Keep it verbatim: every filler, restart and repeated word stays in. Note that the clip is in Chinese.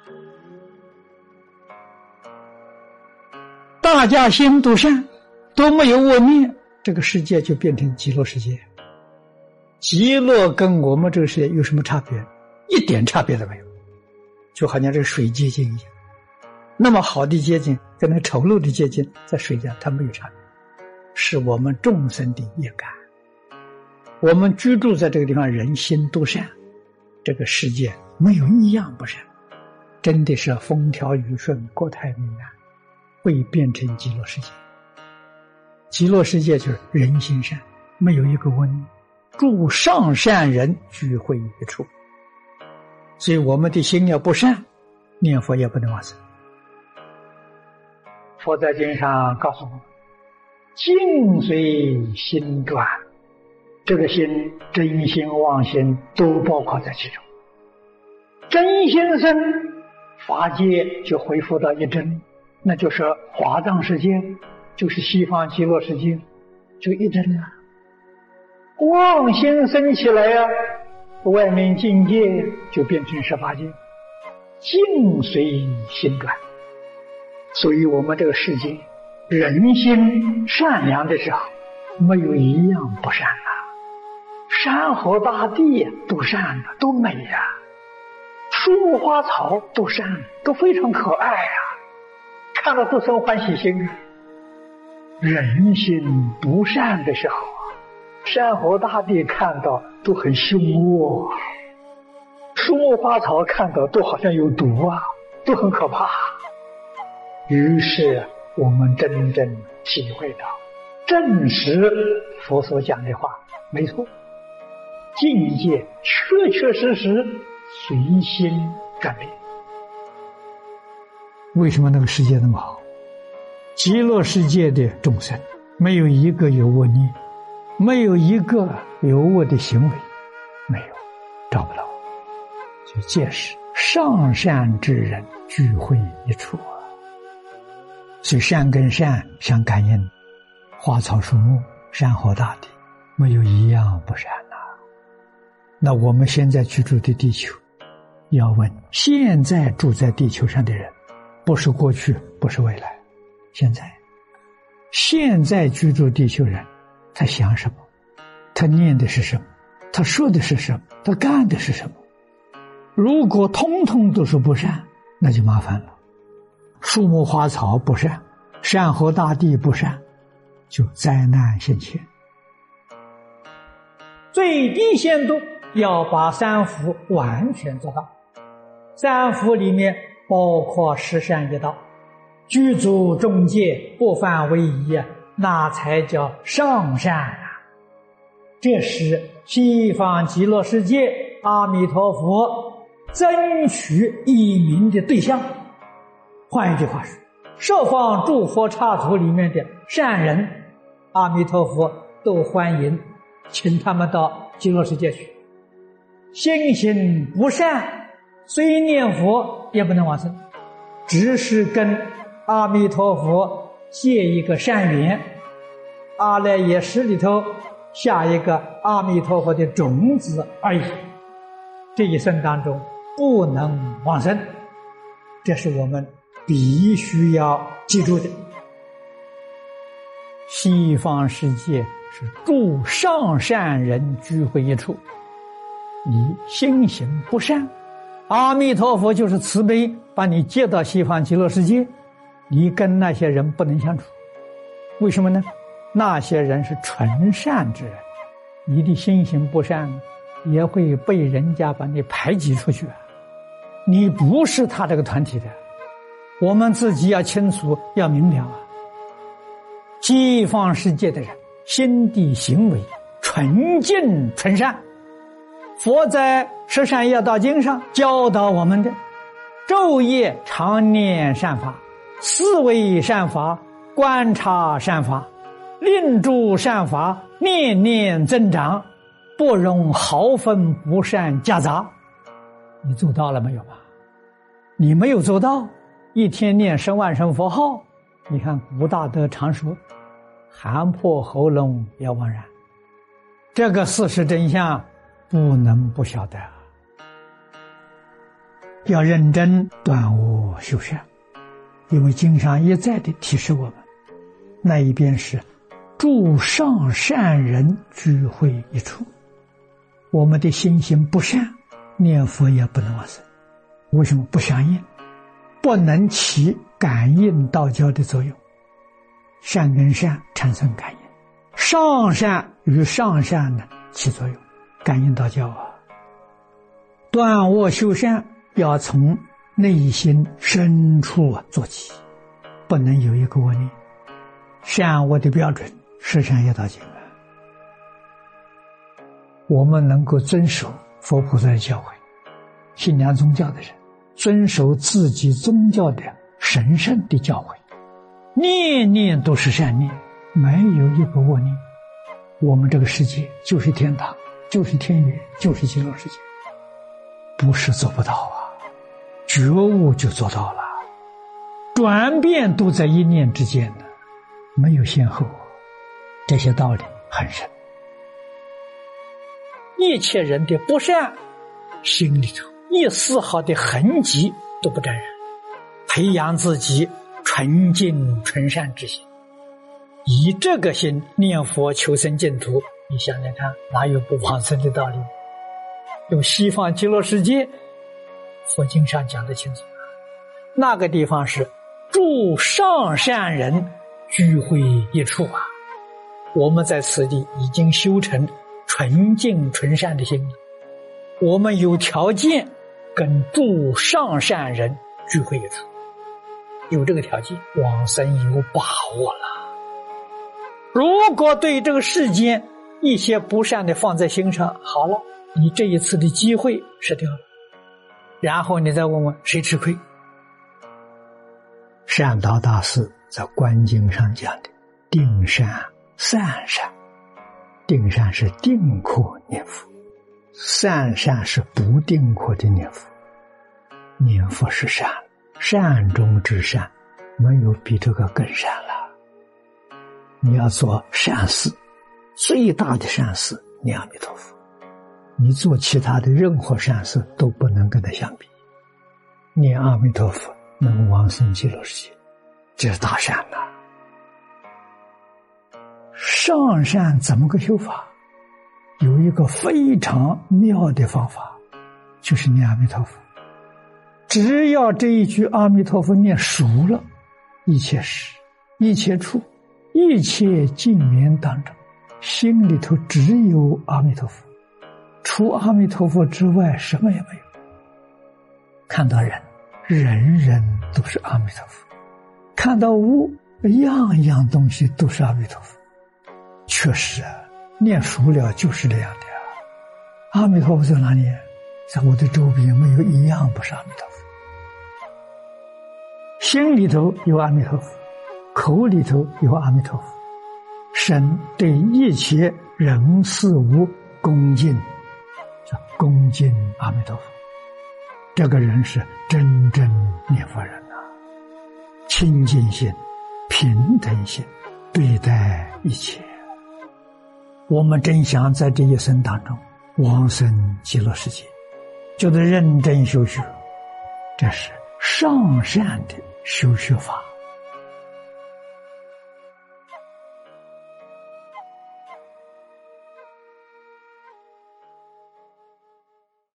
大家心都善，都没有恶念，这个世界就变成极乐世界。极乐跟我们这个世界有什么差别？一点差别都没有，就好像这个水结晶一样。那么好的结晶跟那个丑陋的结晶在水下它没有差别，是我们众生的业感。我们居住在这个地方，人心都善，这个世界没有一样不善，真的是风调雨顺，国泰民安，会变成极乐世界。极乐世界就是人心善，没有一个恶念，诸上善人聚会一处。所以我们的心要不善，念佛也不能往生。佛在经上告诉我们，境随心转，这个心真心妄心都包括在其中。真心生，法界就恢复到一真，那就是华藏世界，就是西方极乐世界，就一真了。妄心生起来啊，外面境界就变成十八界，境随心转。所以我们这个世界人心善良的时候，没有一样不善啊，山河大地都善了，都美啊，树木花草都善，都非常可爱啊，看了都生欢喜心。人心不善的时候啊，山河大地看到都很凶恶，树木花草看到都好像有毒啊，都很可怕。于是我们真正体会到，证实佛所讲的话没错，境界确确实实随心转变。为什么那个世界那么好？极乐世界的众生没有一个有恶念，没有一个有恶的行为，没有，找不到，就届时上善之人聚会一处啊。所以善跟善相感应，花草树木山河大地没有一样不善啊。那我们现在居住的地球，要问现在住在地球上的人，不是过去，不是未来，现在现在居住地球人，他想什么，他念的是什么，他说的是什么，他干的是什么。如果通通都是不善，那就麻烦了。树木花草不善，山河大地不善，就灾难现前。最低限度要把三福完全做到。三福里面包括十善一道，具足中戒，不犯违仪啊，那才叫上善啊。这是西方极乐世界阿弥陀佛争取一名的对象。换一句话说，十方诸佛刹土里面的善人，阿弥陀佛都欢迎，请他们到极乐世界去。心行不善，虽念佛也不能往生，只是跟阿弥陀佛结一个善缘，阿赖耶识里头下一个阿弥陀佛的种子而已。这一生当中不能往生，这是我们必须要记住的。西方世界是诸上善人聚会一处，你心行不善，阿弥陀佛就是慈悲，把你接到西方极乐世界，你跟那些人不能相处。为什么呢？那些人是纯善之人，你的心行不善，也会被人家把你排挤出去啊。你不是他这个团体的，我们自己要清楚，要明了啊。西方世界的人心地行为纯净纯善，佛在十善业道经上教导我们的，昼夜常念善法，思维善法，观察善法，令诸善法念念增长，不容毫分不善夹杂。你做到了没有吧？你没有做到，一天念十万声佛号，你看古大德常说，喊破喉咙也枉然。这个事实真相不能不晓得啊。 要认真断恶修善，因为经上一再的提示我们，那一边是诸上善人聚会一处，我们的心行不善，念佛也不能往生。为什么？不相应，不能起感应道交的作用。善跟善产生感应，上善与上善呢起作用，感应道交啊。断恶修善要从内心深处啊做起，不能有一个恶念。善恶的标准是善业道经啊。我们能够遵守佛菩萨的教诲，信仰宗教的人遵守自己宗教的神圣的教诲，念念都是善念，没有一个恶念，我们这个世界就是天堂，就是天园，就是极乐世界。不是做不到啊，觉悟就做到了，转变都在一念之间呢，没有先后，这些道理很深。一切人的不善，心里头一丝毫的痕迹都不沾染，培养自己纯净纯善之心，以这个心念佛求生净土，你想想看，哪有不往生的道理？用西方极乐世界，佛经上讲得清楚，那个地方是诸上善人聚会一处啊。我们在此地已经修成纯净纯善的心了，我们有条件跟诸上善人聚会一处，有这个条件，往生有把握了。如果对这个世间一些不善的放在心上，好了，你这一次的机会失掉了，然后你再问问谁吃亏？善导大师在观经上讲的定善善善，定善是定可念佛，善善是不定可的念佛。念佛是善，善中之善，没有比这个更善了。你要做善事，最大的善事念阿弥陀佛，你做其他的任何善事都不能跟它相比。念阿弥陀佛能往生极乐世界，这是大善呐。上善怎么个修法？有一个非常妙的方法，就是念阿弥陀佛。只要这一句阿弥陀佛念熟了，一切时一切处一切境缘当中，心里头只有阿弥陀佛，除阿弥陀佛之外什么也没有。看到人，人人都是阿弥陀佛；看到物，样样东西都是阿弥陀佛。确实啊，念熟了就是这样的啊。阿弥陀佛在哪里？在我的周边没有一样不是阿弥陀佛。心里头有阿弥陀佛，口里头有阿弥陀佛，身对一切人事物恭敬，叫恭敬阿弥陀佛。这个人是真正念佛人啊，清净心、平等心对待一切。我们真想在这一生当中往生极乐世界，就得认真修学，这是上善的修学法。